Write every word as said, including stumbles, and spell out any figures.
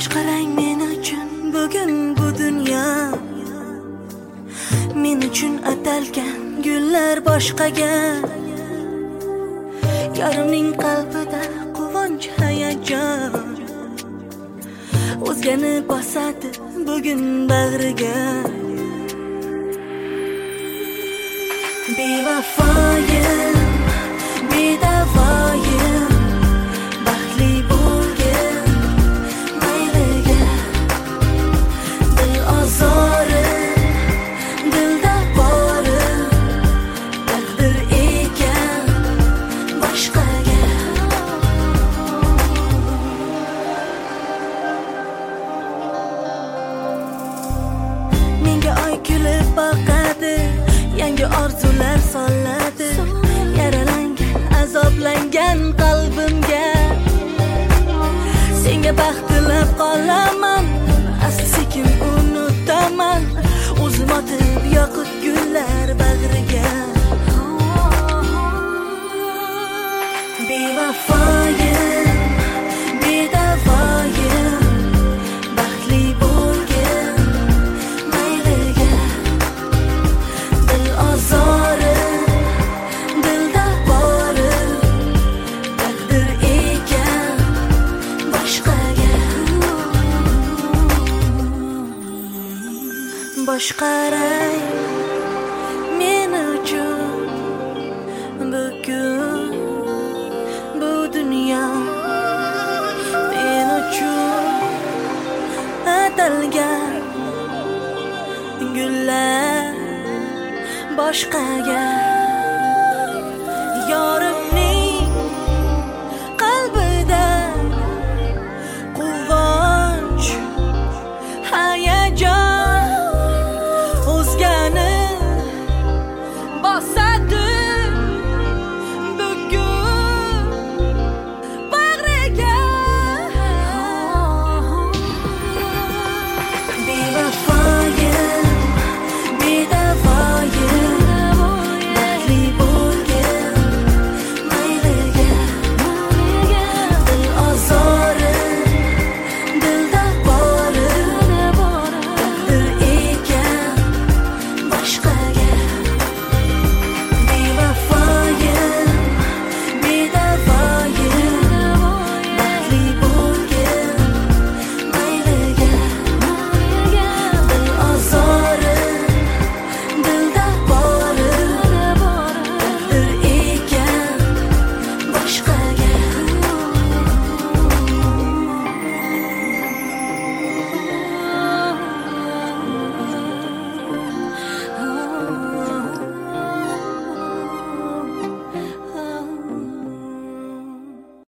boshqa rang men uchun bugun bu dunyo. Men uchun atalgan gullar boshqaga. Yarimning qalbida quvonch hayajon o'zgani bosadi bugun bag'riga. Bevafoyim, bedavoyim, baxtli bo'lgin mayliga. Dil ozori, dilda bori taqdir ekan boshqaga. Menga oy kulib boqadi, yangi orzular soladi yaralangan, azoblangan qalbimga. Senga baxt tilab qolaman, asta-sekin unutaman, o'zim otib yoqib gullar bag'riga. Bevafoyim, bedavoyim, baxtli bo'lgin mayliga. Dil ozori, dilda bori taqdir ekan boshqaga. Boshqa rang men uchun bugun bu dunyo. Men uchun atalgan gullar boshqaga. Yor